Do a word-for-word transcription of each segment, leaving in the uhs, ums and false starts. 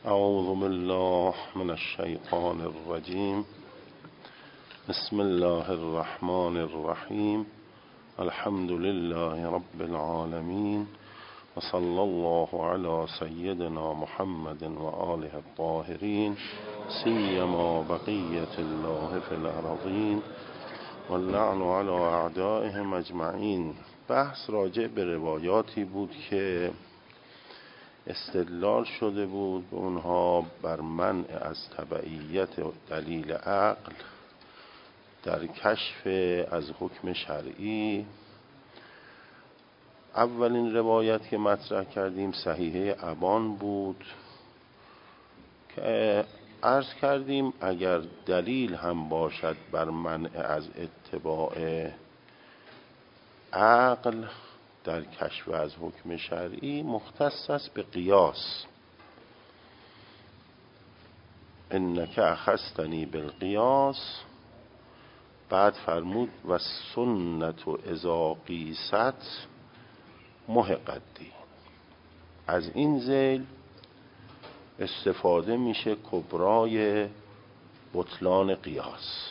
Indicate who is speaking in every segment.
Speaker 1: اعوذ بالله من الشیطان الرجیم. بسم الله الرحمن الرحیم. الحمد لله رب العالمین و صلی الله علی سیدنا محمد و آله الطاهرین سیما بقیة الله فی الارضین و اللعن علی اعدائهم اجمعین. بحث راجع به روایاتی بود که استدلال شده بود به اونها بر منع از تبعیت دلیل عقل در کشف از حکم شرعی. اولین روایت که مطرح کردیم صحیحه ابان بود که عرض کردیم اگر دلیل هم باشد بر منع از اتباع عقل در کشف از حکم شرعی مختص است به قیاس. انک اخذتنی بالقیاس، بعد فرمود و سنت و اذا قیست محقت دین. از این ذیل استفاده میشه کبرای بطلان قیاس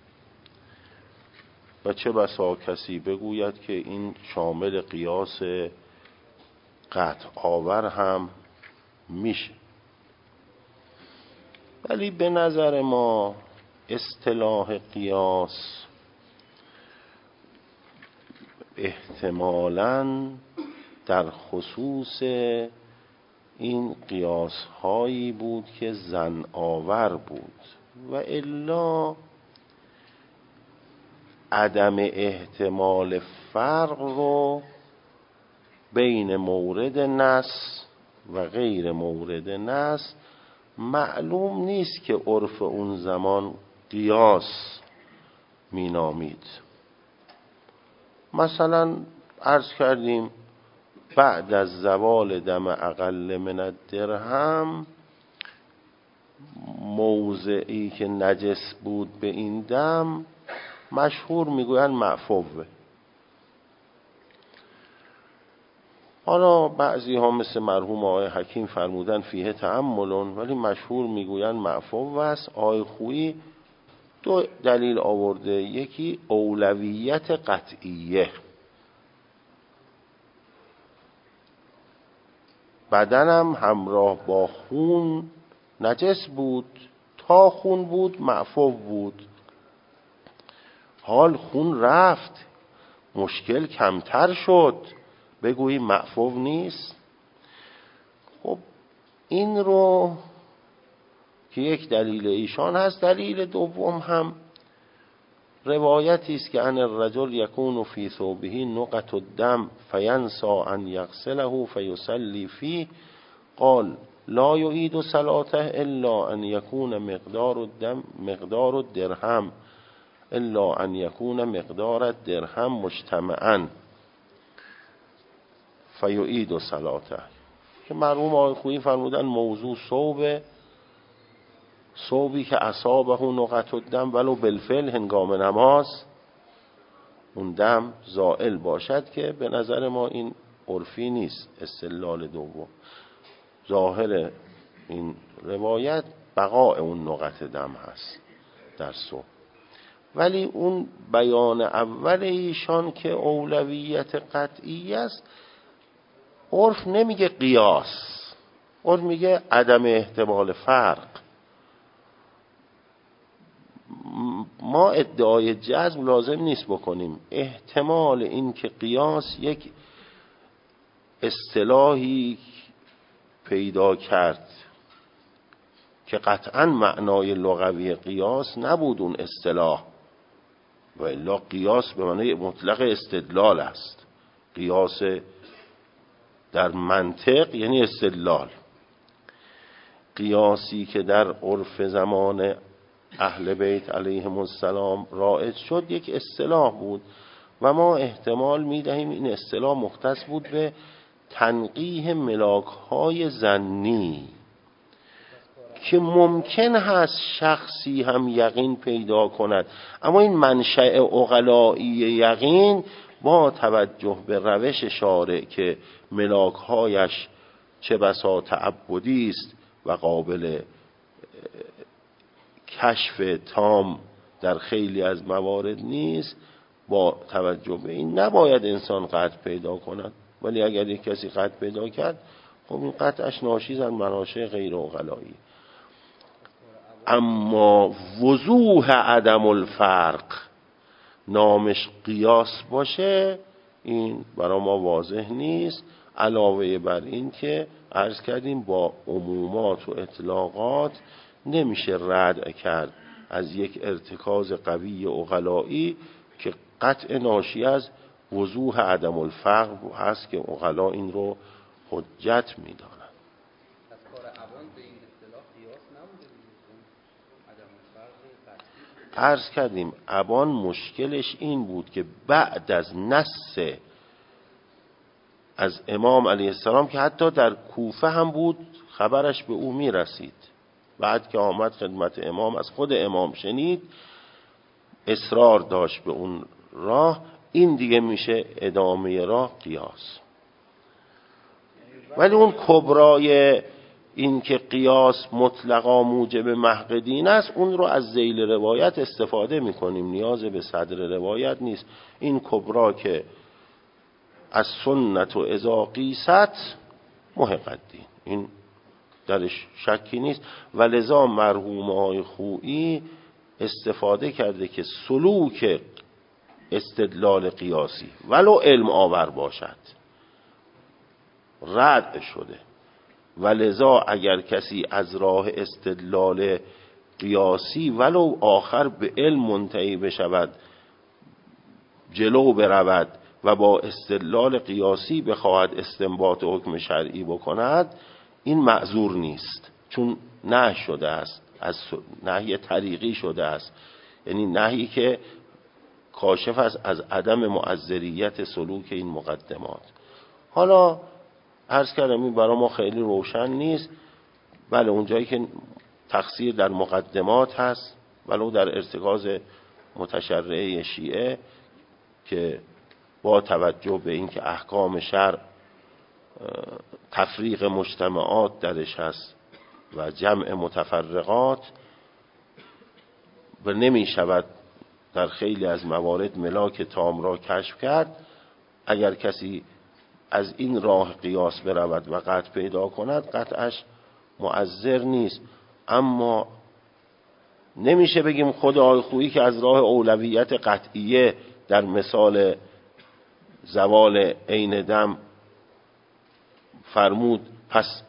Speaker 1: و چه بسا کسی بگوید که این شامل قیاس قطع آور هم میشه، ولی به نظر ما اصطلاح قیاس احتمالاً در خصوص این قیاس هایی بود که ظن آور بود و الا عدم احتمال فرق رو بین مورد نص و غیر مورد نص معلوم نیست که عرف اون زمان قیاس می نامید. مثلا عرض کردیم بعد از زوال دم اقل من الدرهم موضعی که نجس بود به این دم مشهور میگویند معفوه. حالا بعضی ها مثل مرحوم آقای حکیم فرمودن فیه تأملون، ولی مشهور میگویند معفوه است. آقای خویی دو دلیل آورده، یکی اولویت قطعیه، بدنم همراه با خون نجس بود، تا خون بود معفوه بود، حال خون رفت مشکل کمتر شد بگویی معفوه نیست. خب این رو که یک دلیل ایشان هست. دلیل دوم هم روایتی است که ان الرجل یکون فی ثوبه نقط الدم فینسى ان یغسله فیصلی فیه قال لا یعید صلاته الا ان یکون مقدار الدم مقدار الدرهم الا ان یکون مقدار الدرهم مجتمعا فیعید صلاته. که مرحوم آقای خویی فرمودن موضوع ثوب ثوبی که اصابه نقط الدم ولو بالفعل هنگام نماز اون دم زائل باشد، که به نظر ما این عرفی نیست. استدلال دوم ظاهر این روایت بقاء اون نقط دم هست در ثوب، ولی اون بیان اول ایشان که اولویت قطعی است عرف نمیگه قیاس، عرف میگه عدم احتمال فرق. ما ادعای جزم لازم نیست بکنیم، احتمال این که قیاس یک اصطلاحی پیدا کرد که قطعا معنای لغوی قیاس نبود اون اصطلاح، و الا قیاس به معنی مطلق استدلال است. قیاس در منطق یعنی استدلال. قیاسی که در عرف زمان اهل بیت علیهم السلام رایج شد یک اصطلاح بود و ما احتمال میدهیم این اصطلاح مختص بود به تنقیح ملاک‌های ظنی که ممکن هست شخصی هم یقین پیدا کند، اما این منشأ عقلائی یقین با توجه به روش شارع که ملاک‌هایش چه بسا تعبدی است و قابل کشف تام در خیلی از موارد نیست، با توجه به این نباید انسان قطع پیدا کند. ولی اگر یک کسی قطع پیدا کرد، خب این قطعش ناشی از مناشأ غیر عقلایی. اما وضوح عدم الفرق نامش قیاس باشه، این برای ما واضح نیست. علاوه بر این که عرض کردیم با عمومات و اطلاقات نمیشه رد کرد از یک ارتکاز قوی عقلایی که قطع ناشی از وضوح عدم الفرق هست که عقلا این رو حجت میدانند. عرض کردیم ابان مشکلش این بود که بعد از نص از امام علیه السلام که حتی در کوفه هم بود خبرش به او میرسید، بعد که آمد خدمت امام از خود امام شنید، اصرار داشت به اون راه، این دیگه میشه ادامه راه قیاس. ولی اون کبرای این که قیاس مطلقا موجب محق دین است، اون رو از ذیل روایت استفاده میکنیم، نیاز به صدر روایت نیست. این کبرا که از سنت و اذا قیست محق الدین، این درش شکی نیست. و لذا مرحوم آقای خویی استفاده کرده که سلوک استدلال قیاسی ولو علم آور باشد رد شده، و لذا اگر کسی از راه استدلال قیاسی ولو آخر به علم منتهی بشود، جلو برود و با استدلال قیاسی بخواهد استنباط حکم شرعی بکند، این معذور نیست، چون نهی شده است، از نهی طریقی شده است، یعنی نهی که کاشف است از عدم معذریت سلوک این مقدمات. حالا عرض کردم این برای ما خیلی روشن نیست. بله اونجایی که تقصیر در مقدمات هست، ولو در ارتکاز متشرعه شیعه که با توجه به اینکه احکام شرع تفریق مجتمعات درش هست و جمع متفرقات، و نمی شود در خیلی از موارد ملاک تام را کشف کرد، اگر کسی از این راه قیاس برود و قطع پیدا کند قطعش مؤثر نیست. اما نمیشه بگیم خود آقای خویی که از راه اولویت قطعیه در مثال زوال عین دم فرمود پس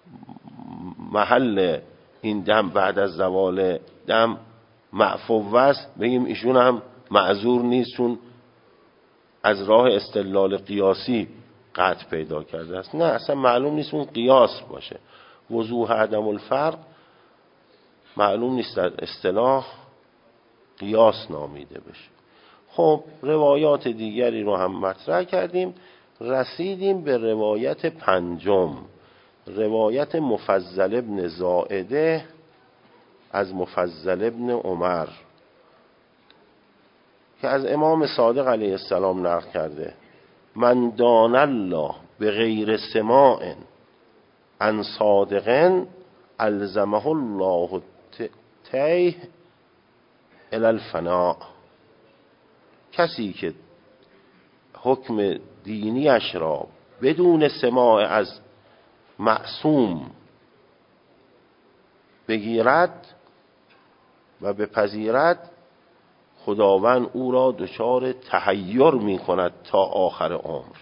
Speaker 1: محل این دم بعد از زوال دم معفو است، بگیم ایشون هم معذور نیست چون از راه استدلال قیاسی قطع پیدا کرده است. نه، اصلا معلوم نیست اون قیاس باشه. وضوح عدم الفرق معلوم نیست در اصطلاح قیاس نامیده بشه. خب روایات دیگری رو هم مطرح کردیم، رسیدیم به روایت پنجم، روایت مفضل ابن زائده از مفضل ابن عمر که از امام صادق علیه السلام نقل کرده: من دان الله به غیر سماع عن صادق الزمه الله تیه الی الفناء. کسی که حکم دینیش را بدون سماع از معصوم بگیرد و بپذیرد، خداوند او را دچار تحیر می کند تا آخر عمر.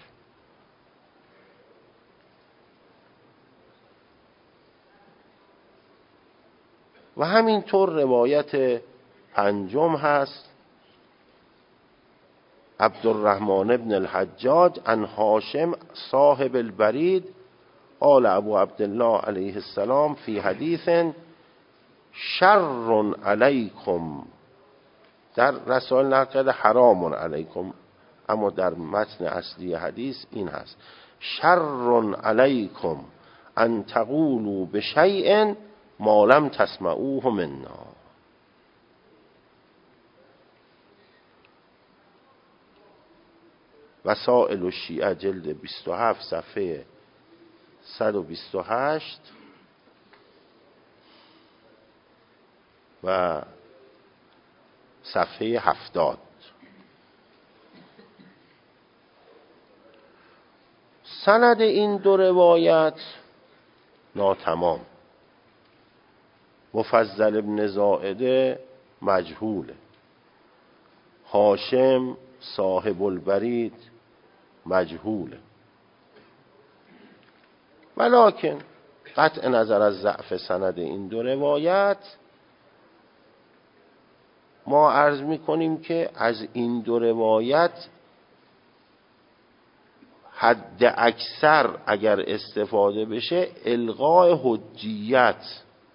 Speaker 1: و همینطور روایت پنجم هست عبدالرحمن ابن الحجاج عن هاشم صاحب البرید قال ابو عبدالله علیه السلام فی حدیث شر علیکم، در رسائل نقل حرام علیکم، اما در متن اصلی حدیث این هست: شر علیکم ان تقولوا بشیء ما لم تسمعوه منا. وسائل الشیعه جلد بیست و هفت صفحه صد و بیست و هشت و صفحه هفتاد. سند این دو روایت ناتمام. مفضل ابن زائده مجهوله، هاشم صاحب البرید مجهوله، ولکن قطع نظر از ضعف سند این دو روایت ما عرض میکنیم که از این دو روایت حد اکثر اگر استفاده بشه الغاء حجیت،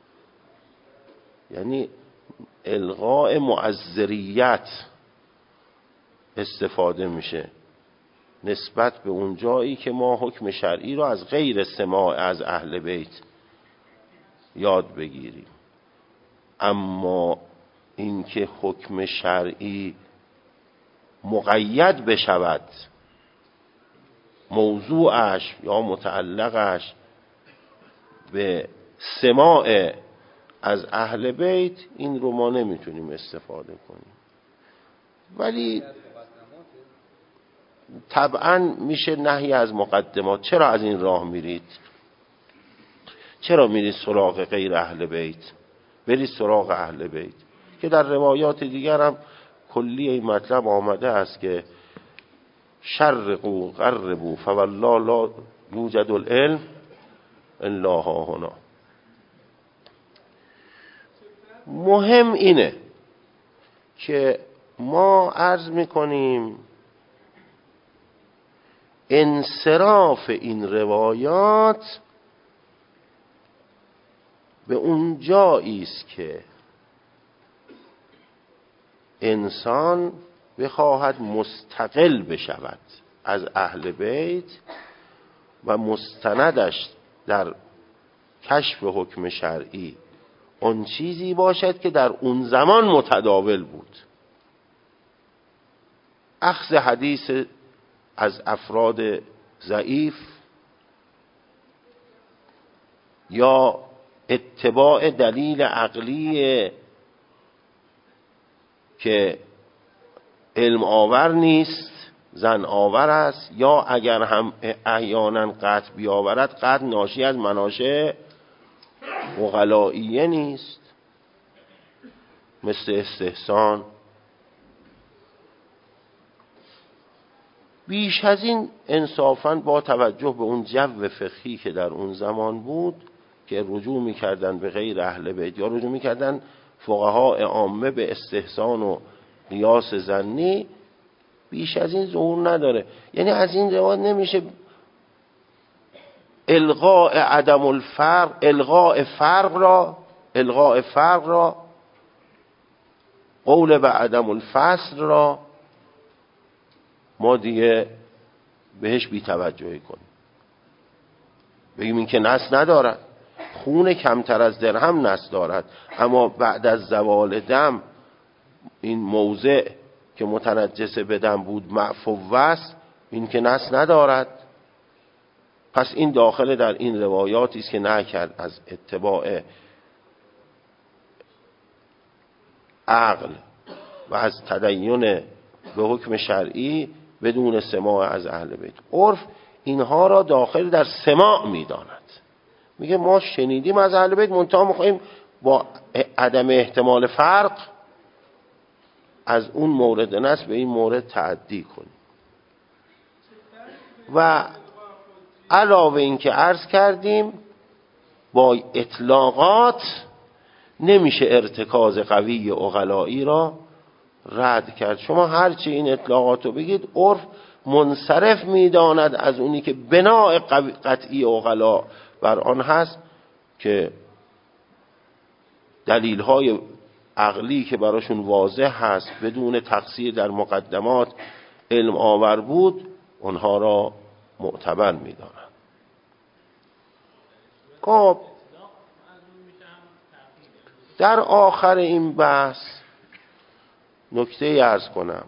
Speaker 1: یعنی الغاء معذریت استفاده میشه نسبت به اون جایی که ما حکم شرعی رو از غیر سماع از اهل بیت یاد بگیریم. اما اینکه حکم شرعی مقید بشود، موضوعش یا متعلقش به سماع از اهل بیت، این رو ما نمیتونیم استفاده کنیم. ولی طبعا میشه نهی از مقدمات. چرا از این راه میرید؟ چرا میرید سراغ غیر اهل بیت؟ برید سراغ اهل بیت که در روایات دیگر هم کلی این مطلب آمده است که شرقوا غربوا فوالله لا یوجد العلم الا ها هنا. مهم اینه که ما عرض میکنیم انصراف این روایات به اون جایی است که انسان بخواهد مستقل بشود از اهل بیت و مستندش در کشف حکم شرعی اون چیزی باشد که در اون زمان متداول بود. اخذ حدیث از افراد ضعیف یا اتباع دلیل عقلی که علم آور نیست، زن آور است، یا اگر هم احیانا قطع بیاورد قطع ناشی از مناشأ عقلائیه نیست، مثل استحسان. بیش از این انصافاً با توجه به اون جو فقهی که در اون زمان بود که رجوع می‌کردن به غیر اهل بیت یا رجوع می‌کردن فقهای عامه به استحسان و قیاس ظنی، بیش از این ظهور نداره. یعنی از این روایت نمیشه الغاء عدم الفرق، الغاء فرق را الغاء فرق را قول به عدم الفصل را ما دیگه بهش بی توجهی کنیم، بگیم این که نص ندارد. خون کمتر از درهم نص دارد، اما بعد از زوال دم این موضع که متنجس بدم بود معفو است، این که نص ندارد. پس این داخل در این روایاتی است که نکرد از اتباع عقل و از تدین به حکم شرعی بدون سماع از اهل بیت. عرف اینها را داخل در سماع میداند، میگه ما شنیدیم از اهل بیت، منتها میخوایم با عدم احتمال فرق از اون مورد نص به این مورد تعدی کنیم. و علاوه این که عرض کردیم با اطلاقات نمیشه ارتکاز قوی عقلایی را رد کرد. شما هرچی این اطلاقات رو بگید، عرف منصرف میداند از اونی که بناء قطعی عقلا بر آن هست که دلیل‌های عقلی که براشون واضح هست بدون تقصیر در مقدمات علم آور بود، اونها را معتبر میدانند. خب در آخر این بحث نکته عرض کنم.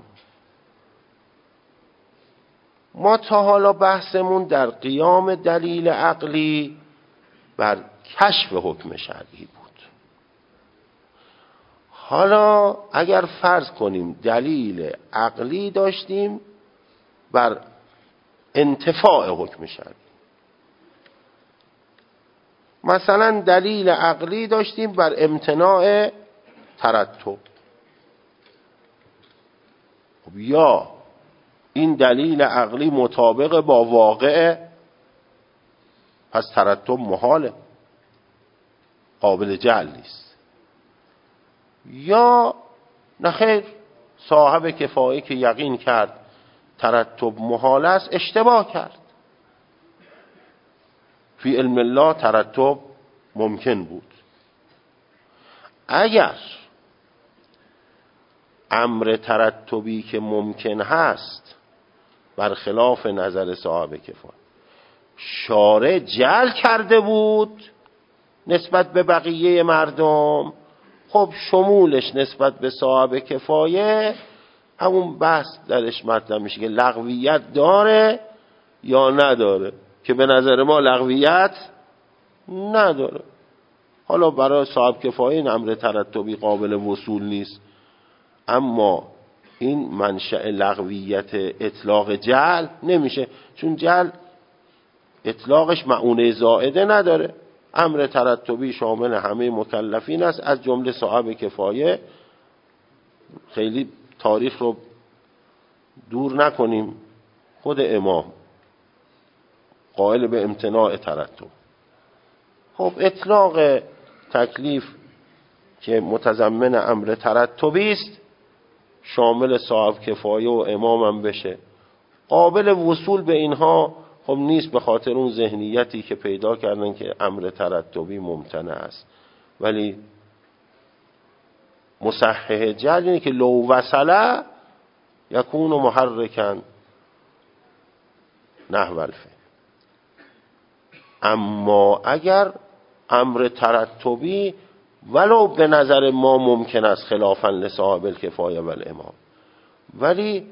Speaker 1: ما تا حالا بحثمون در قیام دلیل عقلی بر کشف حکم شرعی بود. حالا اگر فرض کنیم دلیل عقلی داشتیم بر انتفاع حکم شرعی، مثلا دلیل عقلی داشتیم بر امتناع ترتب، خب یا این دلیل عقلی مطابق با واقع، پس ترتب محاله، قابل جعل نیست. یا نخیر، صاحب کفایه که یقین کرد ترتب محال است اشتباه کرد، فی علم الله ترتب ممکن بود. اگر امر ترتبی که ممکن هست برخلاف نظر صاحب کفایه شارع جعل کرده بود نسبت به بقیه مردم، خب شمولش نسبت به صاحب کفایه همون بحث درش مطرح میشه که لغویت داره یا نداره، که به نظر ما لغویت نداره. حالا برای صاحب کفایه این امر ترتبی قابل وصول نیست، اما این منشأ لغویت اطلاق جعل نمیشه، چون جعل اطلاقش معنی زائده نداره. امر ترتبی شامل همه مکلفین است از جمله صاحب کفایه. خیلی تاریخ رو دور نکنیم، خود امام قائل به امتناع ترتب. خب اطلاق تکلیف که متضمن امر ترتبی است شامل صاحب کفایه و امام هم بشه، قابل وصول به اینها خب نیست، به خاطر اون ذهنیتی که پیدا کردن که امر ترتبی ممتنع است. ولی مصحح جعل اینه که لو وصله یکون محرکا نحو الفعل. اما اگر امر ترتبی ولو به نظر ما ممکن است خلافا لصاحب الکفایه و الامام، ولی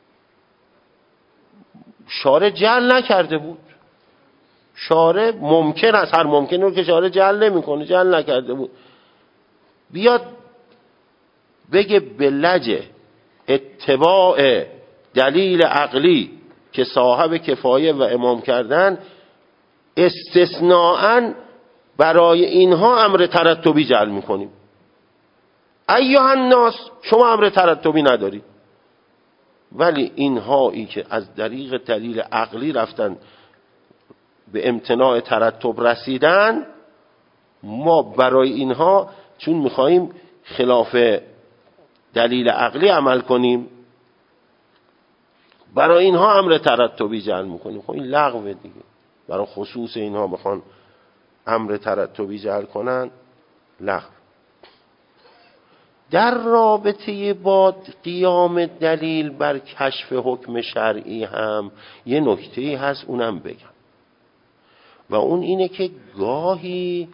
Speaker 1: شارع جعل نکرده بود، شارع ممکن است، هر ممکنه رو که شارع جعل نمیکنه، جعل نکرده بود، بیاد بگه به لجه اتباع دلیل عقلی که صاحب کفایه و امام کردن استثناءً برای اینها امر ترتبی جعل میکنیم. ایها الناس، شما امر ترتبی نداری، ولی اینهایی که از طریق دلیل عقلی رفتن به امتناع ترتب رسیدن، ما برای اینها چون میخواییم خلاف دلیل عقلی عمل کنیم برای اینها امر ترتبی جعل میکنیم. خب این لغوه دیگه، برای خصوص اینها بخوان امر ترتبی جعل کنن لغو. در رابطه با قیام دلیل بر کشف حکم شرعی هم یه نکته‌ای هست، اونم بگم، و اون اینه که گاهی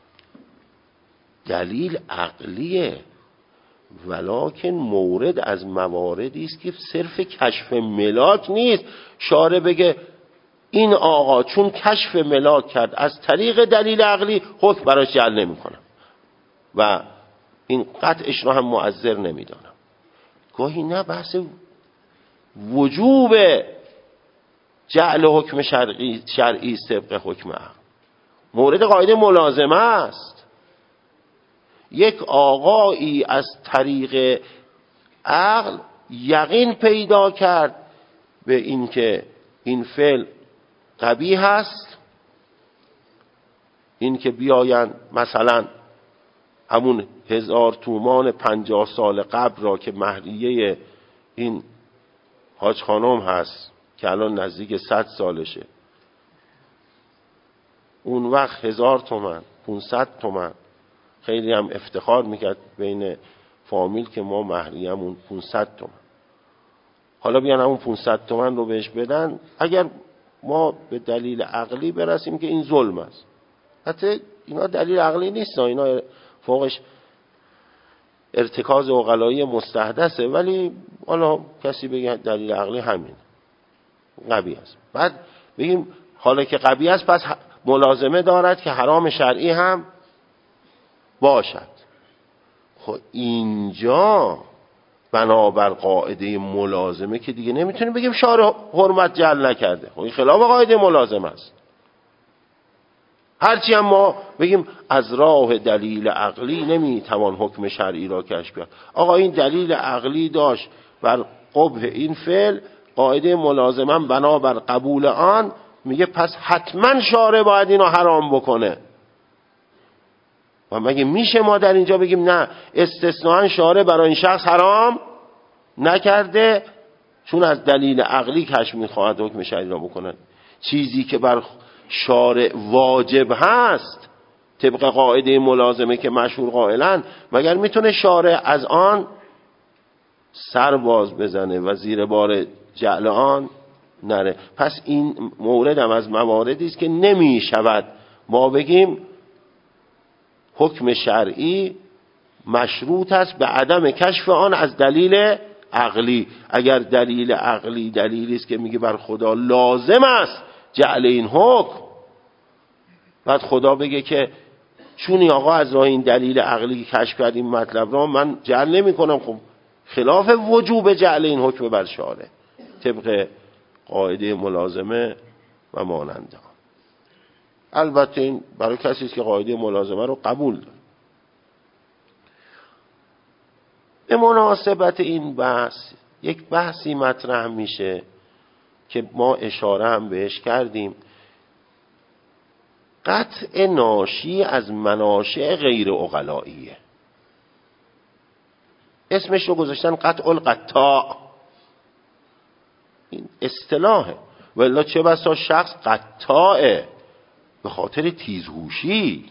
Speaker 1: دلیل عقلیه ولکن مورد از مواردی است که صرف کشف ملاک نیست. شارع بگه این آقا چون کشف ملاک کرد از طریق دلیل عقلی حکم براش جعل نمی کنم و این قطعش رو هم معذر نمی دانم. گاهی نه، بحث وجوب جعل حکم شرعی شرعی طبق حکم عقل مورد قاعده ملازمه است. یک آقایی از طریق عقل یقین پیدا کرد به این که این فعل قبیح است، این که بیاین مثلا همون هزار تومان پنجاه سال قبل را که مهریه این حاج خانم هست که الان نزدیک صد سالشه، اون وقت هزار تومن پونصد تومن، خیلی هم افتخار میکرد بین فامیل که ما مهریه‌مون پونصد تومن، حالا بیان همون پونصد تومن رو بهش بدن. اگر ما به دلیل عقلی برسیم که این ظلم است، حتی اینا دلیل عقلی نیست، اینا فوقش ارتکاز عقلایی مستحدثه، ولی حالا کسی بگه دلیل عقلی همین قبیح است، بعد بگیم حالا که قبیح است پس ملازمه دارد که حرام شرعی هم باشد. خب اینجا بنابر قاعده ملازمه که دیگه نمیتونیم بگیم شارع حرمت جعل نکرده، خب این خلاف قاعده ملازمه است. هرچی هم ما بگیم از راه دلیل عقلی نمیتوان حکم شرعی را کشف کرد، آقا این دلیل عقلی داشت بر قبح این فعل، قاعده ملازمه بنابر قبول آن میگه پس حتما شارع باید اینو حرام بکنه. و مگه میشه ما در اینجا بگیم نه استثناء شارع برای این شخص حرام نکرده چون از دلیل عقلی کشف میخواهد حکم شرعی را بکنه؟ چیزی که بر شارع واجب هست طبق قاعده ملازمه که مشهور قائلن، مگر میتونه شارع از آن سر باز بزنه و زیر بار جعل آن نره؟ پس این مورد هم از مواردی است که نمیشود ما بگیم حکم شرعی مشروط است به عدم کشف آن از دلیل عقلی. اگر دلیل عقلی دلیلی است که میگه بر خدا لازم است جعل این حکم، بعد خدا بگه که چونی آقا از راه این دلیل عقلی کشف کرد این مطلب را من جعل نمی کنم، خب خلاف وجوب جعل این حکم بر شارع طبق قاعده ملازمه و ماننده. البته این برای کسی است که قاعده ملازمه رو قبول داره. به مناسبت این بحث یک بحثی مطرح میشه که ما اشاره هم بهش کردیم، قطع ناشی از مناشع غیر عقلائیه. اسمش رو گذاشتن قطع القطاع، این اصطلاحه، ولی چه بسا شخص قطاعه به خاطر تیزهوشی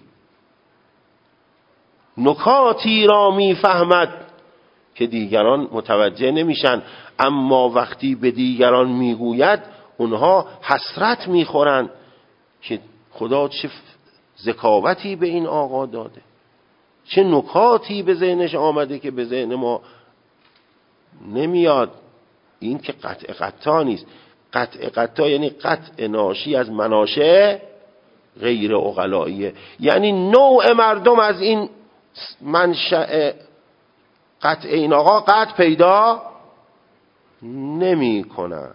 Speaker 1: نکاتی را میفهمد که دیگران متوجه نمیشن، اما وقتی به دیگران میگوید اونها حسرت میخورن که خدا چه ذکاوتی به این آقا داده، چه نکاتی به ذهنش آمده که به ذهن ما نمیاد. این که قطع قطع نیست، قطع قطع یعنی قطع ناشی از مناشع غیر عقلائیه، یعنی نوع مردم از این منشأ قطع این آقا قطع پیدا نمی کنن.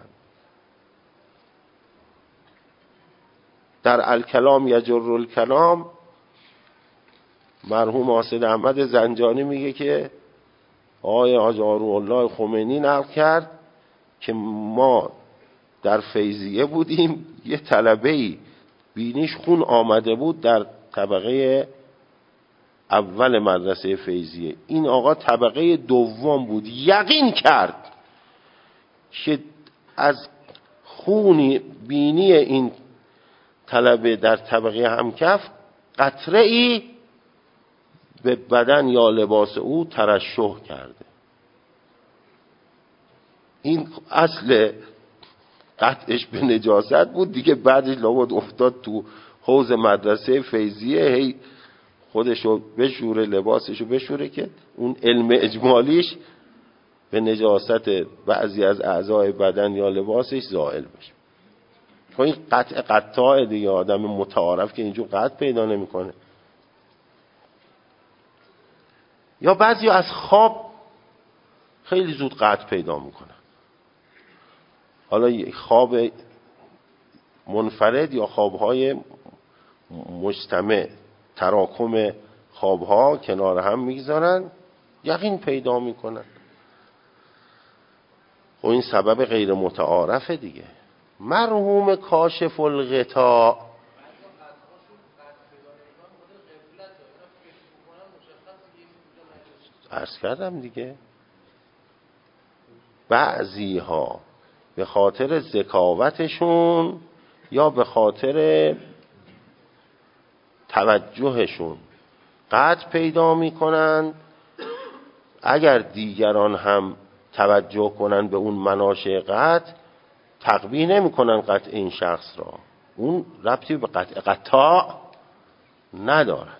Speaker 1: در الکلام یجر الکلام مرحوم حاسد احمد زنجانی میگه که آقای حاج الله خمینی نقل کرد که ما در فیضیه بودیم، یه طلبه‌ای بینیش خون آمده بود در طبقه اول مدرسه فیضیه، این آقا طبقه دوم بود، یقین کرد که از خونی بینی این طلبه در طبقه همکف قطره ای به بدن یا لباس او ترشح کرده. این اصل قطعش به نجاست بود دیگه، بعدش لابد افتاد تو حوض مدرسه فیضیه، هی خودشو بشوره لباسشو بشوره که اون علم اجمالیش به نجاست بعضی از اعضای بدن یا لباسش زائل بشه. خب این قطع قطع دیگه، آدم متعارف که اینجور قطع پیدا نمیکنه. یا بعضی از خواب خیلی زود قطع پیدا میکنن، حالا خواب منفرد یا خوابهای مجتمع، تراکم خوابها کنار هم میگذارن یقین پیدا میکنن. خب این سبب غیر متعارفه دیگه. مرحوم کاشف الغطاء عرض کردم دیگه، بعضی ها به خاطر ذکاوتشون یا به خاطر توجهشون قطع پیدا میکنن، اگر دیگران هم توجه کنن به اون مناشع قطع تقویه نمی کنن قطع این شخص را، اون ربطی به قطع قطع ندارد.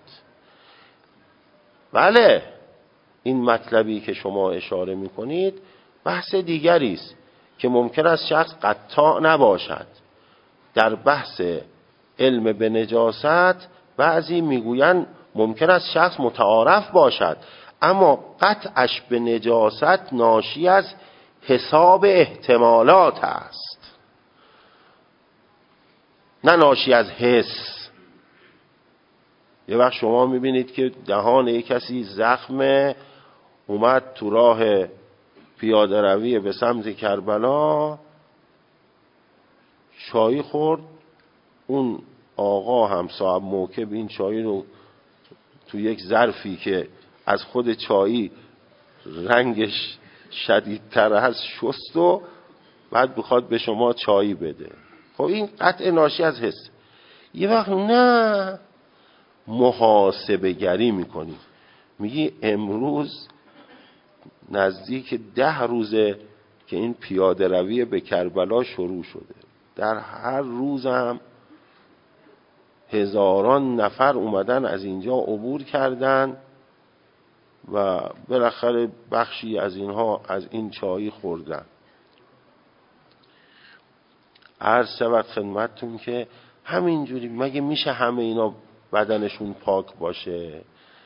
Speaker 1: بله این مطلبی که شما اشاره می کنید بحث دیگری است که ممکن است شخص قطع نباشد. در بحث علم به نجاست بعضی میگویند ممکن است شخص متعارف باشد، اما قطعش به نجاست ناشی از حساب احتمالات است، نه ناشی از حس. یه وقت شما میبینید که دهان یک کسی زخمه، اومد تو راه پیاده روی به سمت کربلا، چای خورد، اون آقا هم صاحب موکب این چای رو تو یک ظرفی که از خود چایی رنگش شدیدتر هست شست و بعد بخواد به شما چایی بده. خب این قطع ناشی از حس. یه وقت نه، محاسبه گری میکنی، میگی امروز نزدیک ده روزه که این پیاده روی به کربلا شروع شده، در هر روز هم هزاران نفر اومدن از اینجا عبور کردن و بالاخره بخشی از اینها از این چایی خوردن. عرض شود خدمتتون که همینجوری مگه میشه همه اینا بدنشون پاک باشه؟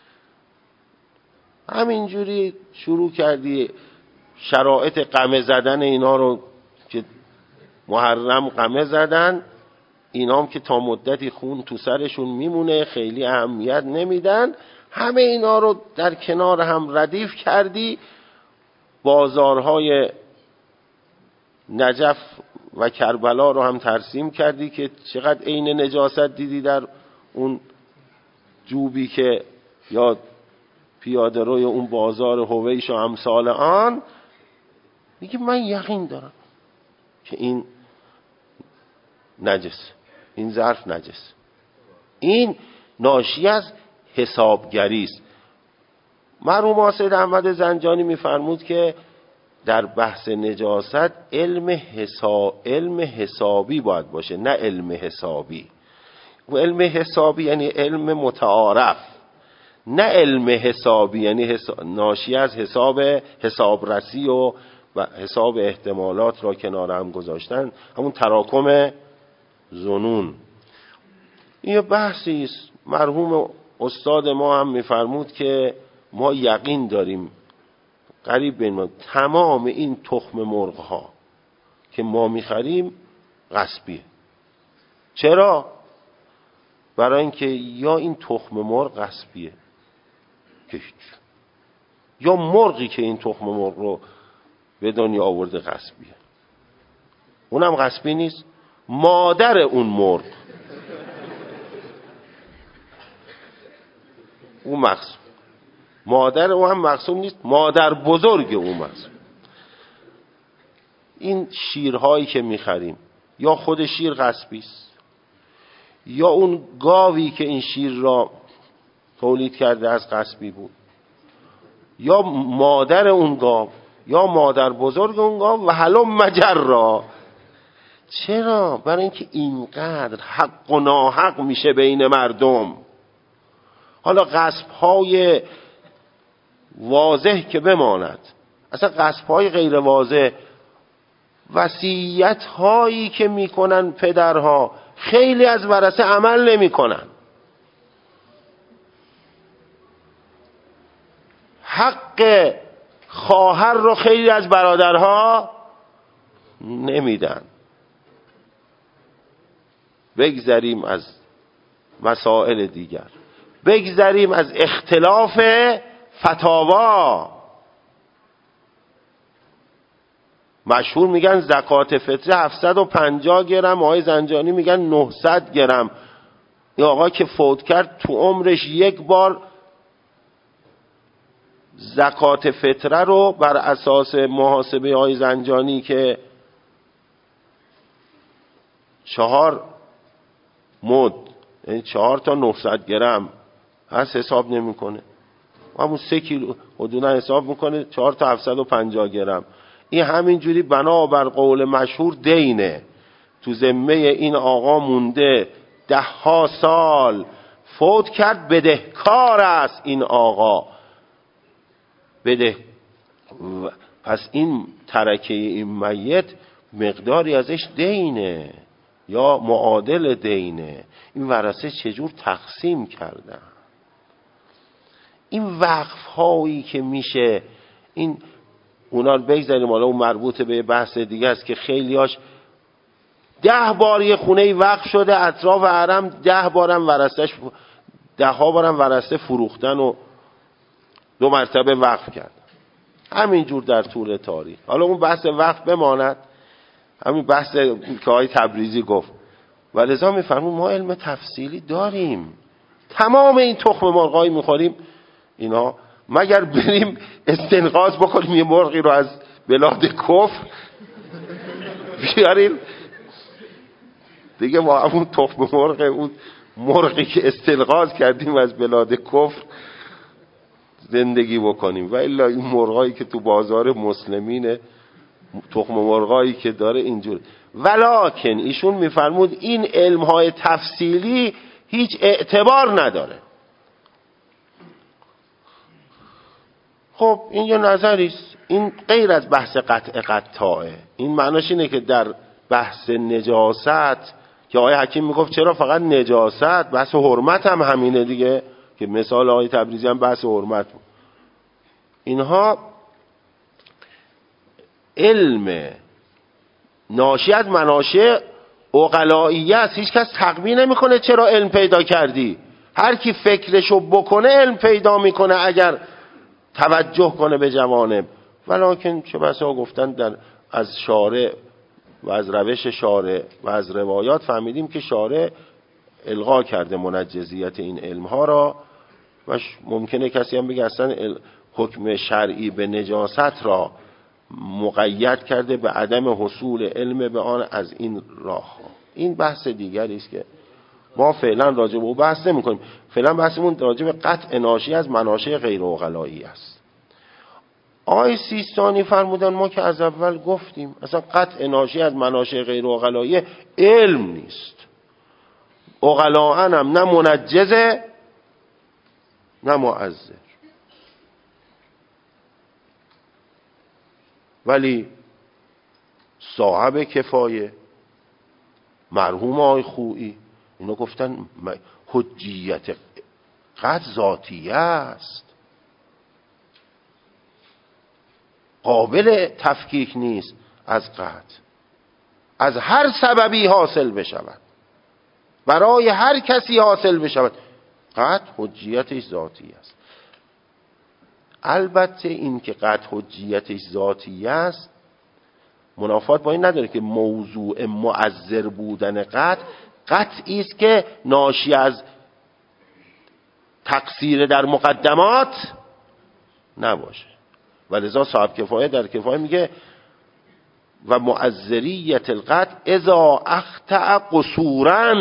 Speaker 1: همینجوری شروع کردی شرایط قمه زدن اینا رو که محرم قمه زدن، اینام که تا مدتی خون تو سرشون میمونه خیلی اهمیت نمیدن، همه اینا رو در کنار هم ردیف کردی. بازارهای نجف و کربلا رو هم ترسیم کردی که چقدر عین نجاست دیدی در اون جوبی که یا پیاده روی اون بازار هویش و امثال آن. میگه من یقین دارم که این نجس، این ظرف نجس. این ناشی از حسابگری است. مرحوم سید احمد زنجانی میفرمود که در بحث نجاست علم حساب علم حسابی باید باشه، نه علم حسابی. و علم حسابی یعنی علم متعارف، نه علم حسابی یعنی حساب ناشی از حساب حسابرسی و و حساب احتمالات را کنار هم گذاشتن، همون تراکم ظنون. این بحثی است. مرحوم استاد ما هم میفرمود که ما یقین داریم قریب به ما تمام این تخم مرغ ها که ما میخریم غصبیه. چرا؟ برای اینکه یا این تخم مرغ غصبیه که هیچ، یا مرغی که این تخم مرغ رو به دنیا آورده غصبیه. اونم غصبی نیست، مادر اون مرغ اون مقصوم، مادر اون هم مقصوم نیست، مادر بزرگ اون مقصوم. این شیرهایی که میخریم یا خود شیر غصبی است، یا اون گاوی که این شیر را تولید کرده از غصبی بود، یا مادر اون گاو، یا مادر بزرگ اون گاو و هلم مجرا. چرا؟ برای اینکه اینقدر حق و ناحق میشه بین مردم. حالا غصب‌های واضح که بماند، اصلا غصب‌های غیر واضح، وصیت‌هایی که میکنن پدرها، خیلی از ورثه عمل نمیکنن. حق خواهر رو خیلی از برادرها نمیدن. بگذریم از مسائل دیگر، بگذریم از اختلاف فتاوا. مشهور میگن زکات فطره هفتصد و پنجاه گرم، آقای زنجانی میگن نهصد گرم. این آقا که فوت کرد تو عمرش یک بار زکات فطره رو بر اساس محاسبه آقای زنجانی که چهار مد، یعنی چهار تا نهصد گرم هست، حساب نمیکنه. همون سه کیلو حدودا حساب میکنه، چهار تا هفتصد و پنجاه گرم. این همینجوری بنابر قول مشهور دینه، تو ذمه این آقا مونده ده ها سال، فوت کرد، بدهکار است این آقا، بده. پس این ترکه این میت مقداری ازش دینه یا معادل دینه. این ورثه چجور تقسیم کردن؟ این وقف هایی که میشه این اونا رو بگذاریم، حالا اون مربوط به بحث دیگه است که خیلیاش ده بار یه خونه وقف شده اطراف حرم، ده بارم ورثه‌اش ده ها بارم ورثه فروختن و دو مرتبه وقف کردن. همینجور در طول تاریخ. حالا اون بحث وقف بماند، همین بحث که آقای تبریزی گفت و لذا میفرمون ما علم تفصیلی داریم. تمام این تخم مرغایی میخوریم اینا، مگر بریم استنقاذ بکنیم یه مرغی رو از بلاد کفر بیاریم دیگه، ما همون تخم مرغ اون مرغی که استنقاذ کردیم از بلاد کفر زندگی بکنیم. و الا این مرغایی که تو بازار مسلمینه، تخم مرغایی که داره اینجور. ولکن ایشون میفرمود این علمهای تفصیلی هیچ اعتبار نداره. خب این یه نظریست، این غیر از بحث قطع قطاعه. این معناش اینه که در بحث نجاست که آقای حکیم میگفت چرا فقط نجاست، بحث حرمت هم همینه دیگه، که مثال آقای تبریزی هم بحث حرمت بود. اینها علم ناشی از مناشع عقلائیه است. هیچ کس تقوی نمیکنه چرا علم پیدا کردی، هر کی فکرشو بکنه علم پیدا میکنه اگر توجه کنه به جوانب. ولکن چه بسا گفتن در از شارع و از روش شارع و از روایات فهمیدیم که شارع الغا کرده منجزیت این علمها را و ممکنه کسی هم بگه اصلا حکم شرعی به نجاست را مقید کرده به عدم حصول علم به آن از این راه. این بحث دیگری است که ما فعلا راجع به او بحث نمی کنیم. فعلا بحثمون راجع به قطع ناشی از مناشع غیر عقلایی است. آقای سیستانی فرمودن ما که از اول گفتیم اصلا قطع ناشی از مناشع غیر عقلایی علم نیست، عقلاء هم نه منجزه نه معذر. ولی صاحب کفایه مرحوم آقای خویی اینا گفتن حجیت قطع ذاتیه است، قابل تفکیک نیست از قطع، از هر سببی حاصل بشود، برای هر کسی حاصل بشود، قطع حجیتش ذاتی است. البته این که قطع حجیتش ذاتی است منافات با این نداره که موضوع مؤثر بودن قطع قطعی است که ناشی از تقصیر در مقدمات نباشه. ولذا صاحب کفایه در کفایه میگه و مؤثریت القطع اذا اخطأ قصورا.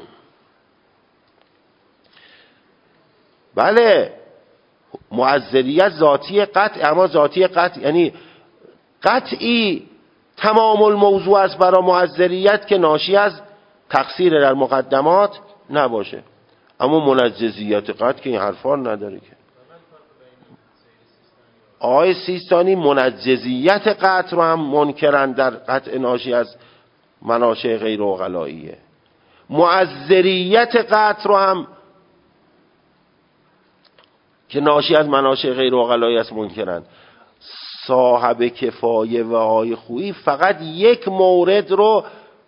Speaker 1: بله مؤثریت ذاتی قطع، اما ذاتی قطع یعنی قطعی تمام الموضوع است برای مؤثریت که ناشی از تقصیر در مقدمات نباشه. اما منجزیت قطع که این حرفا نداره که. آقای سیستانی منجزیت قطع رو هم منکرن در قطع ناشی از مناشع غیر عقلائیه، مؤثریت قطع رو هم که ناشی از مناشع غیر عقلایی است منکرن. صاحب کفایه و آقای خویی فقط یک مورد رو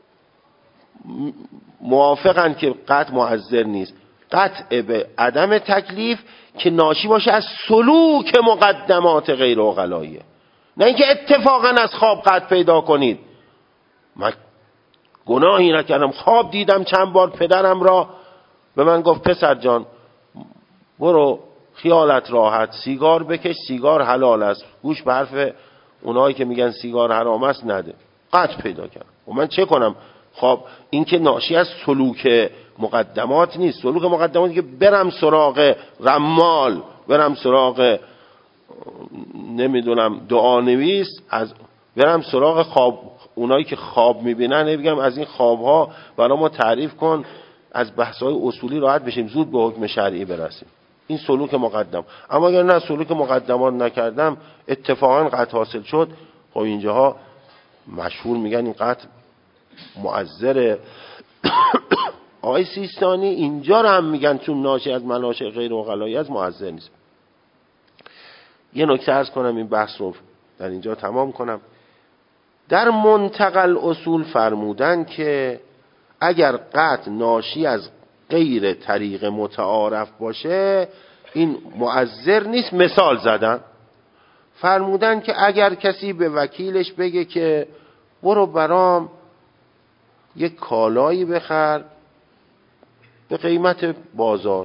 Speaker 1: موافقن که قطع مؤثر نیست، قطع به عدم تکلیف که ناشی باشه از سلوک مقدمات غیر عقلاییه، نه اینکه اتفاقا از خواب قطع پیدا کنید. من گناهی نکردم، خواب دیدم چند بار پدرم را به من گفت پسر جان برو خیالت راحت سیگار بکش، سیگار حلال است، گوش به حرف اونایی که میگن سیگار حرام است نده. قطع پیدا کردم و من چه کنم؟ خب این که ناشی از سلوک مقدمات نیست. سلوک مقدماتی که برم سراغ رمال، برم سراغ نمیدونم دعانویس، از برم سراغ خواب، اونایی که خواب میبینن بگم از این خوابها برای ما تعریف کن، از بحث‌های اصولی راحت بشیم، زود به حکم شرعی برسیم. این سلوک مقدم. اما اگر نه سلوک مقدمات نکردم اتفاقا قطع حاصل شد، خب اینجاها مشهور میگن این قطع مؤثره. آقای سیستانی اینجا رو هم میگن چون ناشی از مناشع غیر عقلایی از مؤثر نیست. یه نکته عرض کنم این بحث رو در اینجا تمام کنم. در منتقل اصول فرمودن که اگر قطع ناشی از غیر طریق متعارف باشه این مؤثر نیست. مثال زدن، فرمودن که اگر کسی به وکیلش بگه که برو برام یک کالایی بخر به قیمت بازار،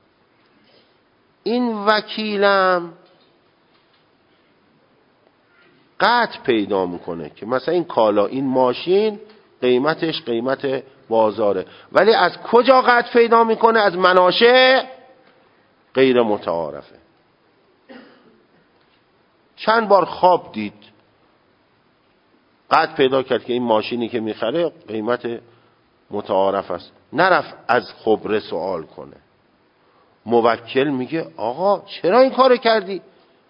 Speaker 1: این وکیلم قطع پیدا میکنه که مثلا این کالا، این ماشین قیمتش قیمت بازاره، ولی از کجا قطع پیدا میکنه؟ از مناشأ غیر متعارفه. چند بار خواب دید، قطع پیدا کرد که این ماشینی که میخره قیمت متعارف است، نرفت از خبره سوال کنه. موکل میگه آقا چرا این کارو کردی؟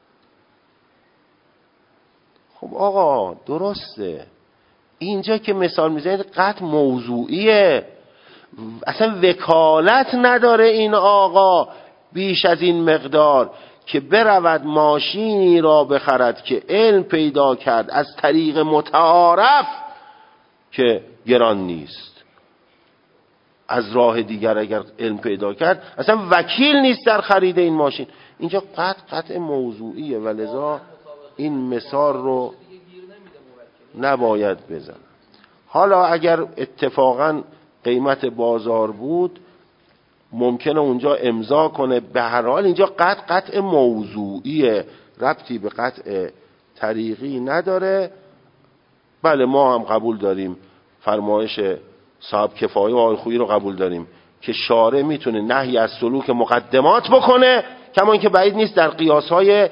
Speaker 1: خب آقا درسته، اینجا که مثال میزنید قطع موضوعیه، اصلا وکالت نداره این آقا بیش از این مقدار که برود ماشینی را بخرد که علم پیدا کرد از طریق متعارف که گران نیست. از راه دیگر اگر علم پیدا کرد اصلا وکیل نیست در خرید این ماشین. اینجا قطع قطع موضوعیه و لذا این مثال رو نباید بزن. حالا اگر اتفاقا قیمت بازار بود ممکنه اونجا امضا کنه، به هر حال اینجا قطع قطع موضوعیه، ربطی به قطع طریقی نداره. بله ما هم قبول داریم، فرمایش صاحب کفایه و آقای خویی رو قبول داریم که شارع میتونه نهی از سلوک مقدمات بکنه، کما اینکه بعید نیست در قیاس‌های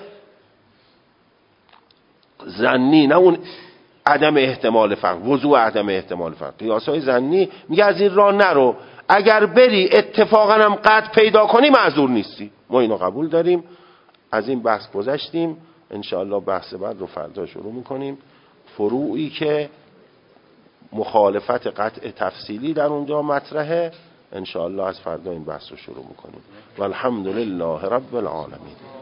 Speaker 1: ظنی، نه اون عدم احتمال فرق، وضوع عدم احتمال فرق، قیاس‌های ظنی میگه از این راه نرو، اگر بری اتفاقا هم قطع پیدا کنی معذور نیستی. ما اینو قبول داریم. از این بحث گذشتیم، انشاءالله بحث بعد رو فردا شروع میکنیم. فروعی که مخالفت قطع تفصیلی در اونجا مطرحه، انشاءالله از فردا این بحث رو شروع میکنیم. والحمدلله رب العالمین.